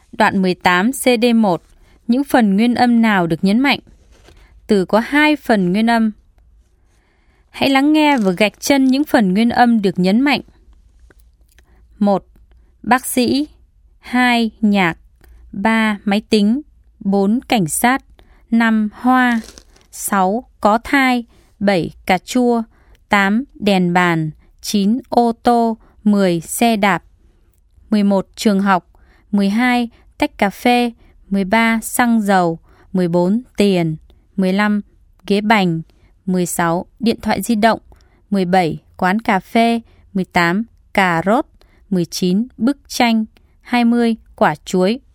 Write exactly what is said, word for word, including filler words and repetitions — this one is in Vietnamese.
Đoạn mười tám C D một. Những phần nguyên âm nào được nhấn mạnh? Từ có hai phần nguyên âm. Hãy lắng nghe và gạch chân những phần nguyên âm được nhấn mạnh. một. Bác sĩ. Hai. Nhạc. Ba. Máy tính. Bốn. Cảnh sát. Năm. Hoa. Sáu. Có thai. Bảy. Cà chua. Tám. Đèn bàn. Chín. Ô tô. Mười. Xe đạp. Mười một. Trường học. Mười hai. Tách cà phê. Mười ba. Xăng dầu. Mười bốn. Tiền. Mười lăm. Ghế bành. Mười sáu. Điện thoại di động. Mười bảy. Quán cà phê. Mười tám. Cà rốt. Mười chín. Bức tranh. Hai mươi. Quả chuối.